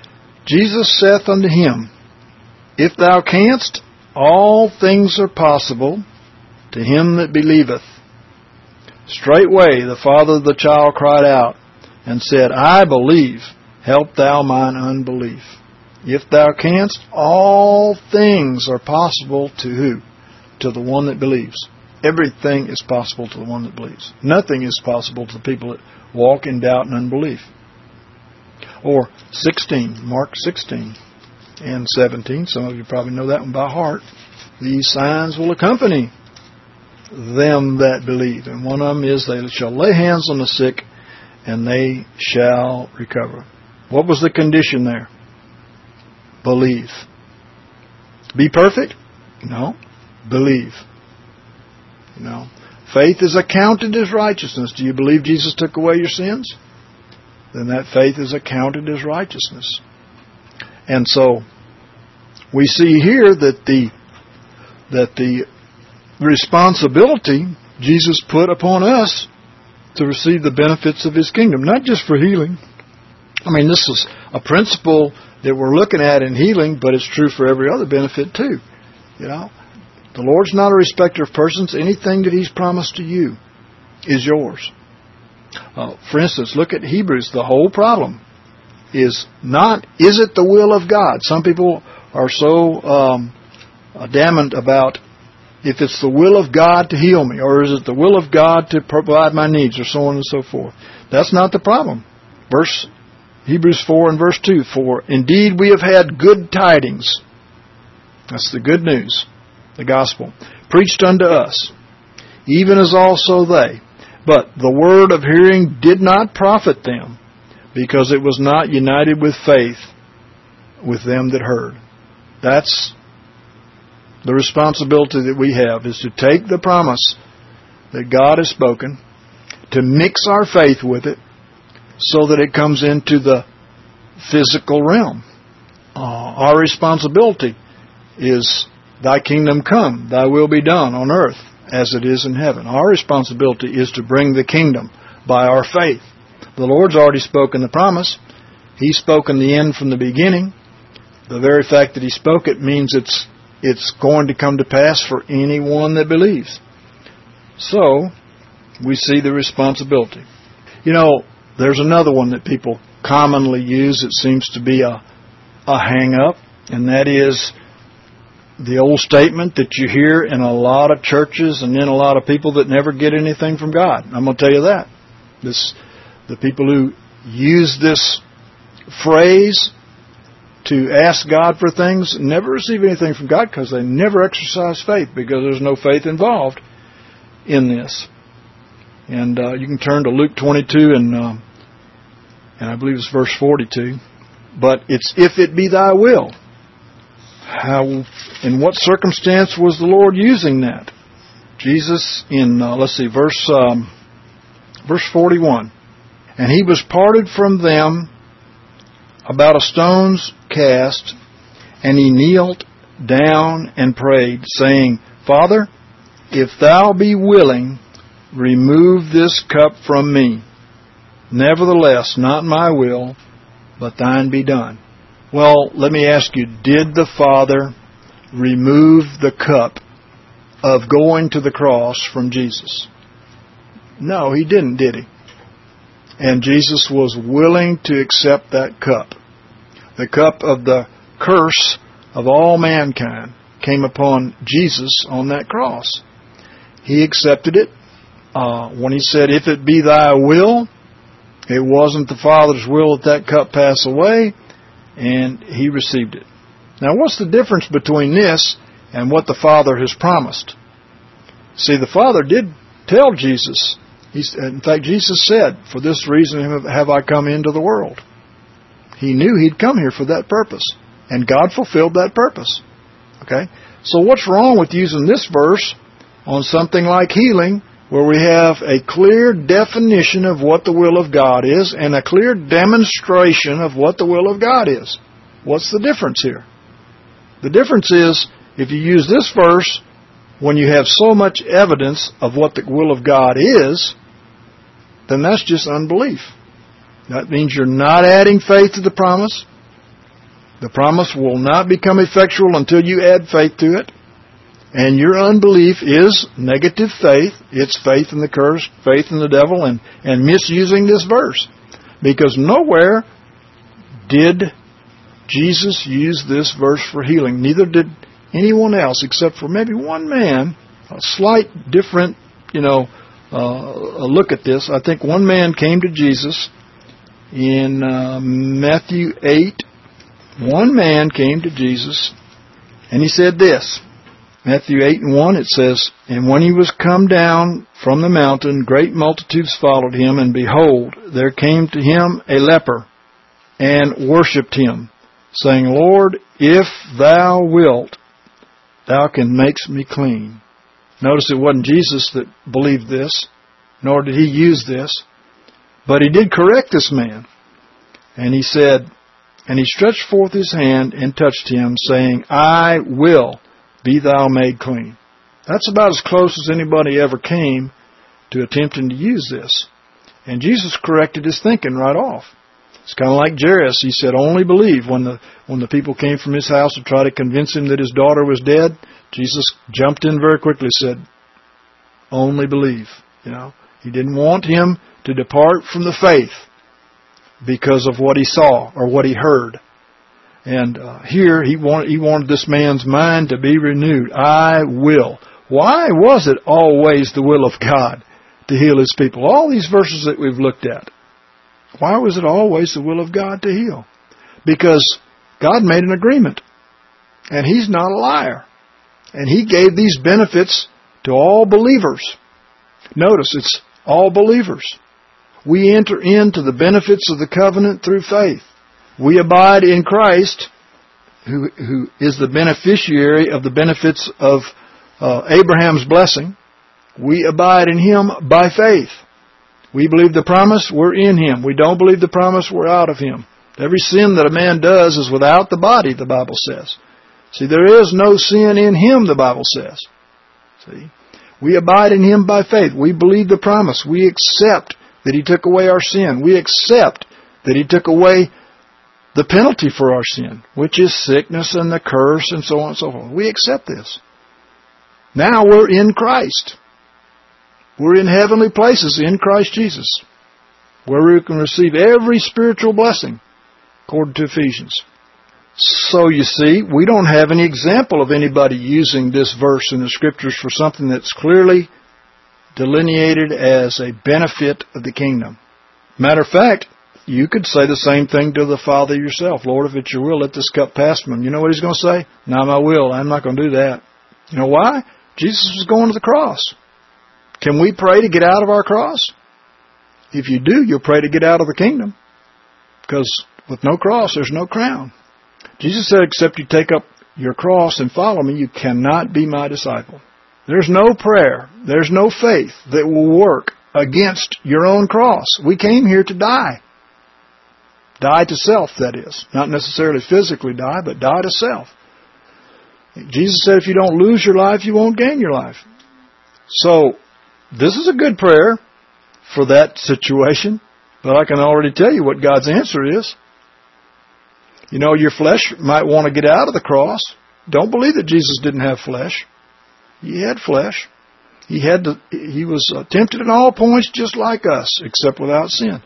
Jesus saith unto him, If thou canst, all things are possible to him that believeth. Straightway the father of the child cried out and said, I believe, help thou mine unbelief. If thou canst, all things are possible to who? To the one that believes. Everything is possible to the one that believes. Nothing is possible to the people that walk in doubt and unbelief. Or sixteen, Mark sixteen and seventeen. Some of you probably know that one by heart. These signs will accompany them that believe. And one of them is they shall lay hands on the sick and they shall recover. What was the condition there? Believe. Be perfect? No. Believe. You know, faith is accounted as righteousness. Do you believe Jesus took away your sins? Then that faith is accounted as righteousness. And so we see here that the that the responsibility Jesus put upon us to receive the benefits of his kingdom, not just for healing. I mean, this is a principle that we're looking at in healing, but it's true for every other benefit too. You know, the Lord's not a respecter of persons. Anything that he's promised to you is yours. Uh, for instance, look at Hebrews. The whole problem is not, is it the will of God? Some people are so um, adamant about if it's the will of God to heal me, or is it the will of God to provide my needs, or so on and so forth. That's not the problem. Verse Hebrews four and verse two, For indeed we have had good tidings. That's the good news, the gospel. preached unto us, even as also they. But the word of hearing did not profit them, because it was not united with faith with them that heard. That's the responsibility that we have, is to take the promise that God has spoken, to mix our faith with it, so that it comes into the physical realm. Uh, our responsibility is, Thy kingdom come, Thy will be done on earth as it is in heaven. Our responsibility is to bring the kingdom by our faith. The Lord's already spoken the promise. He's spoken the end from the beginning. The very fact that He spoke it means it's it's going to come to pass for anyone that believes. So, we see the responsibility. You know, there's another one that people commonly use. It seems to be a, a hang-up, and that is the old statement that you hear in a lot of churches and in a lot of people that never get anything from God. I'm going to tell you that. This, the people who use this phrase to ask God for things never receive anything from God because they never exercise faith, because there's no faith involved in this. And uh, you can turn to Luke twenty-two and um, and I believe it's verse forty-two. But it's, if it be Thy will. How, in what circumstance was the Lord using that? Jesus in uh, let's see, verse um, verse forty-one. And He was parted from them about a stone's cast, and He kneeled down and prayed, saying, Father, if Thou be willing, remove this cup from me. Nevertheless, not my will, but Thine be done. Well, let me ask you, did the Father remove the cup of going to the cross from Jesus? No, He didn't, did He? And Jesus was willing to accept that cup. The cup of the curse of all mankind came upon Jesus on that cross. He accepted it. Uh, when He said, if it be Thy will, it wasn't the Father's will that that cup pass away, and He received it. Now, what's the difference between this and what the Father has promised? See, the Father did tell Jesus. He, in fact, Jesus said, for this reason have I come into the world. He knew He'd come here for that purpose, and God fulfilled that purpose. Okay? So what's wrong with using this verse on something like healing, where we have a clear definition of what the will of God is and a clear demonstration of what the will of God is? What's the difference here? The difference is, if you use this verse when you have so much evidence of what the will of God is, then that's just unbelief. That means you're not adding faith to the promise. The promise will not become effectual until you add faith to it. And your unbelief is negative faith. It's faith in the curse, faith in the devil, and, and misusing this verse. Because nowhere did Jesus use this verse for healing. Neither did anyone else, except for maybe one man. A slight different, you know, uh, a look at this. I think one man came to Jesus in uh, Matthew eight. One man came to Jesus, and he said this. Matthew eight and one, it says, and when He was come down from the mountain, great multitudes followed Him, and behold, there came to Him a leper, and worshipped Him, saying, Lord, if Thou wilt, Thou can make me clean. Notice it wasn't Jesus that believed this, nor did He use this, but He did correct this man. And He said, and He stretched forth His hand and touched him, saying, I will. Be thou made clean. That's about as close as anybody ever came to attempting to use this. And Jesus corrected his thinking right off. It's kind of like Jairus. He said, only believe. When the when the people came from his house to try to convince him that his daughter was dead, Jesus jumped in very quickly and said, only believe. You know, He didn't want him to depart from the faith because of what he saw or what he heard. And uh, here he wanted, he wanted this man's mind to be renewed. I will. Why was it always the will of God to heal His people? All these verses that we've looked at. Why was it always the will of God to heal? Because God made an agreement. And He's not a liar. And He gave these benefits to all believers. Notice, it's all believers. We enter into the benefits of the covenant through faith. We abide in Christ, who, who is the beneficiary of the benefits of uh, Abraham's blessing. We abide in Him by faith. We believe the promise, we're in Him. We don't believe the promise, we're out of Him. Every sin that a man does is without the body, the Bible says. See, there is no sin in Him, the Bible says. See, we abide in Him by faith. We believe the promise. We accept that He took away our sin. We accept that He took away the penalty for our sin, which is sickness and the curse and so on and so forth. We accept this. Now we're in Christ. We're in heavenly places in Christ Jesus, where we can receive every spiritual blessing, according to Ephesians. So you see, we don't have any example of anybody using this verse in the Scriptures for something that's clearly delineated as a benefit of the kingdom. Matter of fact, you could say the same thing to the Father yourself. Lord, if it's your will, let this cup pass from me. You know what He's going to say? Not my will. I'm not going to do that. You know why? Jesus was going to the cross. Can we pray to get out of our cross? If you do, you'll pray to get out of the kingdom. Because with no cross, there's no crown. Jesus said, except you take up your cross and follow me, you cannot be my disciple. There's no prayer, there's no faith that will work against your own cross. We came here to die. Die to self, that is. Not necessarily physically die, but die to self. Jesus said if you don't lose your life, you won't gain your life. So, this is a good prayer for that situation, but I can already tell you what God's answer is. You know, your flesh might want to get out of the cross. Don't believe that Jesus didn't have flesh. He had flesh. He had to, he was tempted in all points just like us, except without sin.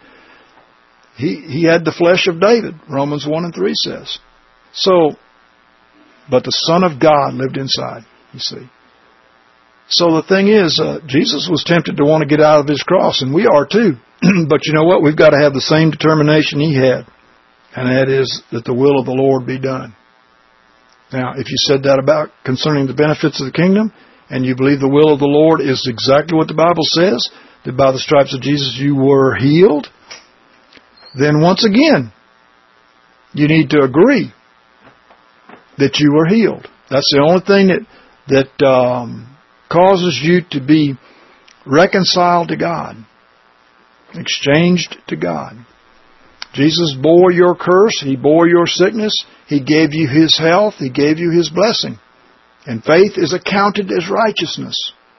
He he had the flesh of David, Romans one and three says. So, but the Son of God lived inside, you see. So the thing is, uh, Jesus was tempted to want to get out of His cross, and we are too. But you know what? We've got to have the same determination He had, and that is that the will of the Lord be done. Now, if you said that about concerning the benefits of the kingdom, and you believe the will of the Lord is exactly what the Bible says, that by the stripes of Jesus you were healed, then once again, you need to agree that you were healed. That's the only thing that that um, causes you to be reconciled to God, exchanged to God. Jesus bore your curse. He bore your sickness. He gave you His health. He gave you His blessing. And faith is accounted as righteousness.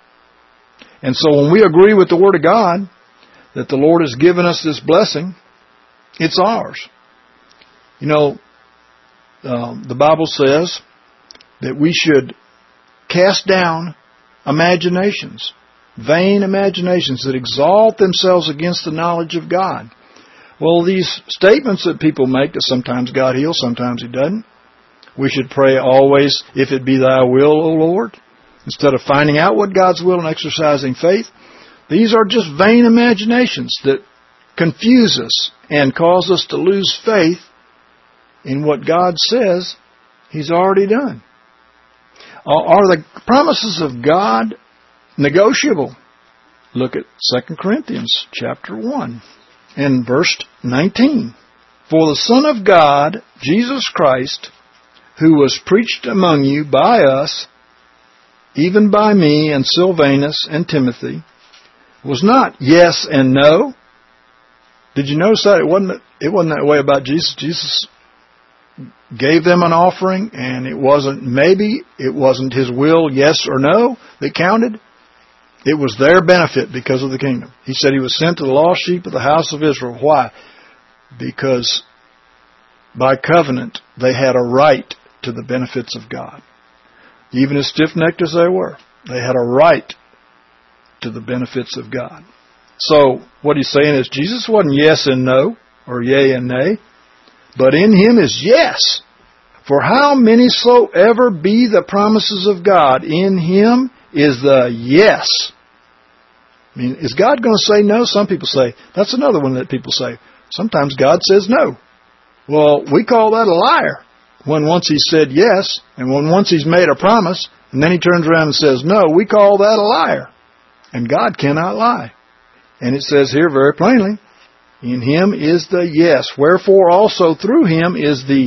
And so when we agree with the Word of God that the Lord has given us this blessing, it's ours. You know, um, the Bible says that we should cast down imaginations, vain imaginations that exalt themselves against the knowledge of God. Well, these statements that people make that sometimes God heals, sometimes He doesn't. We should pray always, if it be Thy will, O Lord, instead of finding out what God's will and exercising faith. These are just vain imaginations that confuse us and cause us to lose faith in what God says He's already done. Are the promises of God negotiable? Look at Second Corinthians chapter one and verse nineteen. For the Son of God, Jesus Christ, who was preached among you by us, even by me and Silvanus and Timothy, was not yes and no. Did you notice that? It wasn't, it wasn't that way about Jesus. Jesus gave them an offering, and it wasn't maybe, it wasn't His will, yes or no, that counted. It was their benefit because of the kingdom. He said He was sent to the lost sheep of the house of Israel. Why? Because by covenant, they had a right to the benefits of God. Even as stiff-necked as they were, they had a right to the benefits of God. So, what He's saying is, Jesus wasn't yes and no, or yea and nay, but in Him is yes. For how many soever be the promises of God, in Him is the yes. I mean, is God going to say no? Some people say, that's another one that people say. Sometimes God says no. Well, we call that a liar. When once He said yes, and when once He's made a promise, And then he turns around and says, no, we call that a liar. And God cannot lie. And it says here very plainly, in him is the yes. Wherefore also through him is the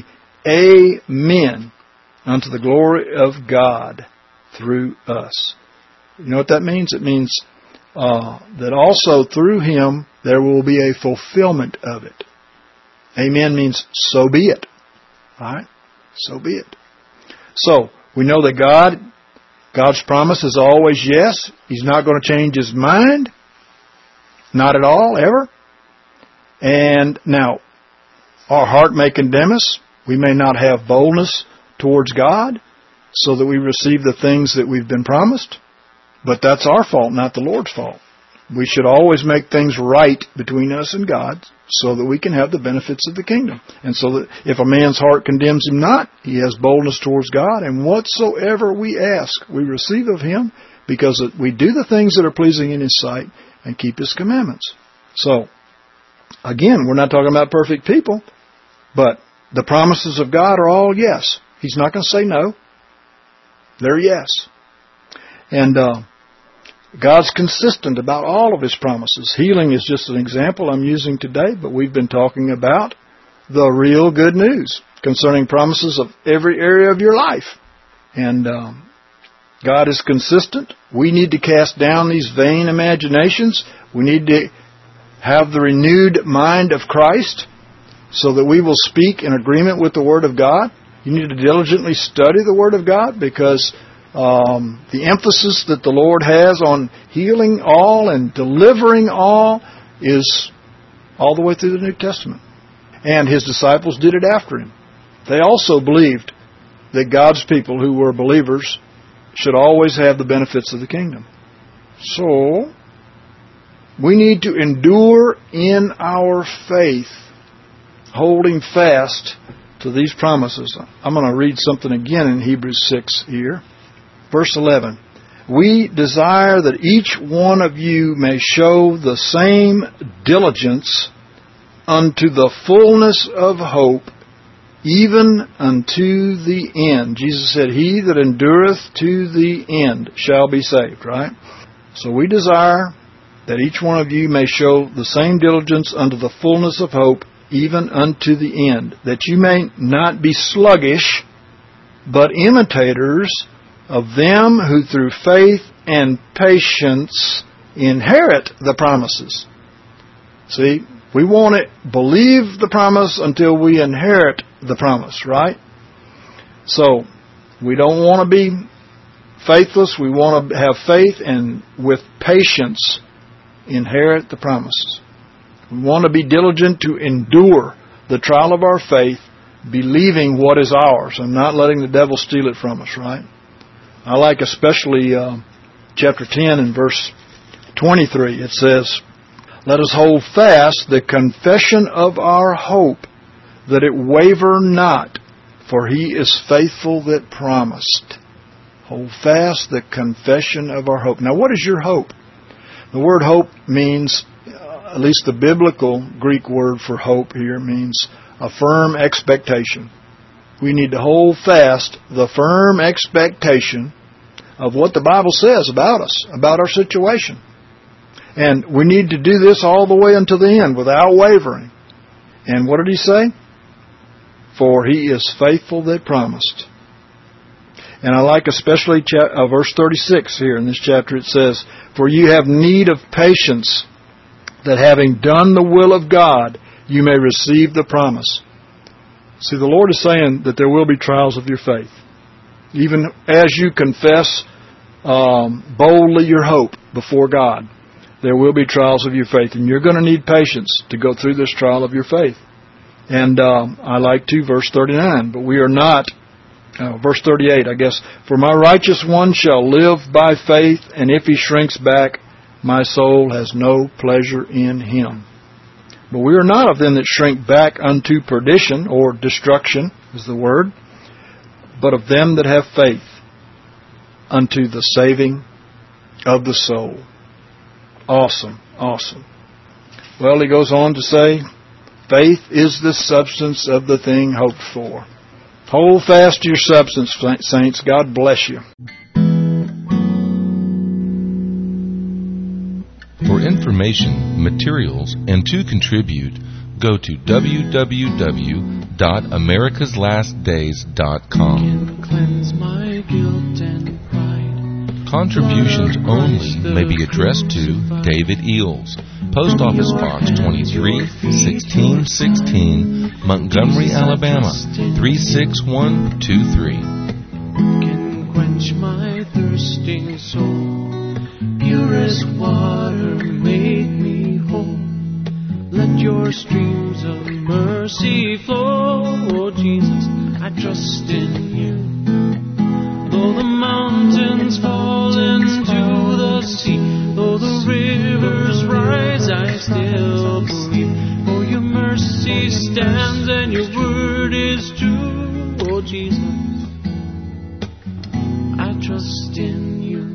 amen unto the glory of God through us. You know what that means? It means uh, that also through him there will be a fulfillment of it. Amen means so be it. All right? So be it. So, we know that God, God's promise is always yes. He's not going to change His mind. Not at all, ever. And now, our heart may condemn us. We may not have boldness towards God so that we receive the things that we've been promised. But that's our fault, not the Lord's fault. We should always make things right between us and God so that we can have the benefits of the kingdom. And so that if a man's heart condemns him not, he has boldness towards God. And whatsoever we ask, we receive of Him because we do the things that are pleasing in His sight and keep His commandments. So, again, we're not talking about perfect people, but the promises of God are all yes. He's not going to say no. They're yes. And uh, God's consistent about all of His promises. Healing is just an example I'm using today, but we've been talking about the real good news concerning promises of every area of your life. And um, God is consistent. We need to cast down these vain imaginations. We need to have the renewed mind of Christ so that we will speak in agreement with the Word of God. You need to diligently study the Word of God because um, the emphasis that the Lord has on healing all and delivering all is all the way through the New Testament. And His disciples did it after Him. They also believed that God's people who were believers should always have the benefits of the kingdom. So, we need to endure in our faith, holding fast to these promises. I'm going to read something again in Hebrews six here. Verse eleven. We desire that each one of you may show the same diligence unto the fullness of hope, even unto the end. Jesus said, He that endureth to the end shall be saved, right? So we desire that each one of you may show the same diligence unto the fullness of hope, even unto the end, that you may not be sluggish, but imitators of them who through faith and patience inherit the promises. See, we want to believe the promise until we inherit the promise, right? So, we don't want to be faithless. We want to have faith and with patience inherit the promises. We want to be diligent to endure the trial of our faith, believing what is ours and not letting the devil steal it from us, right? I like especially uh, chapter ten and verse twenty-three. It says, Let us hold fast the confession of our hope, that it waver not, for He is faithful that promised. Hold fast the confession of our hope. Now, what is your hope? The word hope means, uh, at least the biblical Greek word for hope here means a firm expectation. We need to hold fast the firm expectation of what the Bible says about us, about our situation. And we need to do this all the way until the end without wavering. And what did He say? For He is faithful that promised. And I like especially cha- uh, verse thirty-six here in this chapter. It says, For you have need of patience, that having done the will of God, you may receive the promise. See, the Lord is saying that there will be trials of your faith. Even as you confess um, boldly your hope before God, there will be trials of your faith. And you're going to need patience to go through this trial of your faith. And um, I like to, verse thirty-nine, but we are not, uh, verse thirty-eight, I guess, For my righteous one shall live by faith, and if he shrinks back, my soul has no pleasure in him. But we are not of them that shrink back unto perdition, or destruction is the word, but of them that have faith unto the saving of the soul. Awesome, awesome. Well, he goes on to say, faith is the substance of the thing hoped for. Hold fast to your substance, saints. God bless you. For information, materials, and to contribute, go to w w w dot americas last days dot com. Cleanse my guilt and pride. Contributions only may be addressed to David Eels, Post Office Box twenty-three, sixteen sixteen, Montgomery, Alabama, three six one two three. Can quench my thirsting soul. Purest water, make me whole. Let your streams of mercy flow. Oh Jesus, I trust in you. Though the mountains fall into the sea, though the rivers rise, I still believe. For your mercy stands and your word is true. Oh Jesus, I trust in you.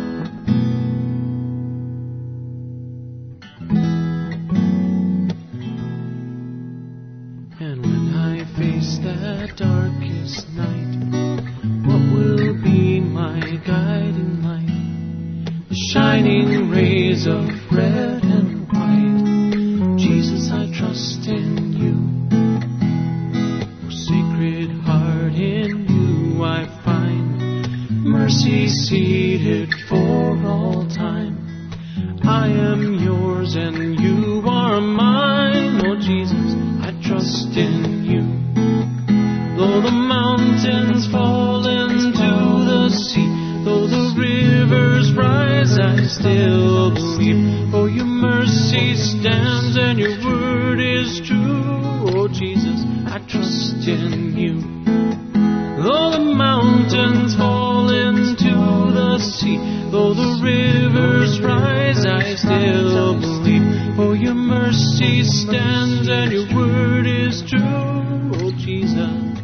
And when I face that darkest night, what will be my guiding light? The shining rays of red and white. Jesus, I trust in you. Oh, Sacred Heart, in you I find mercy seated for all time. I am yours and you are mine. Oh Jesus, I trust in you. Though the mountains fall into the sea, though the rivers rise, I still believe. For your mercy stands and your word is true. Oh Jesus, I trust in you. Though the mountains fall into the sea, though the rivers rise, I still believe. For your mercy stands and your word is true. Oh Jesus,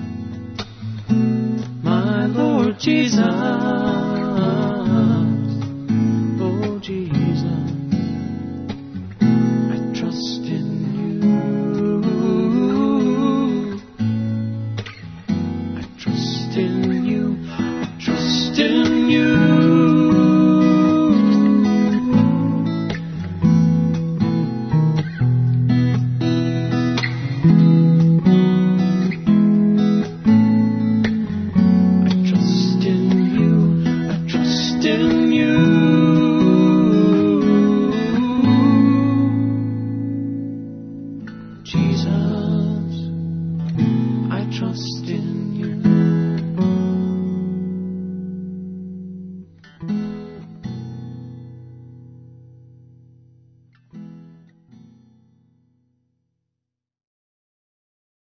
my Lord Jesus. Oh Jesus, I trust in you. I trust in you. I trust in you. Jesus, I trust in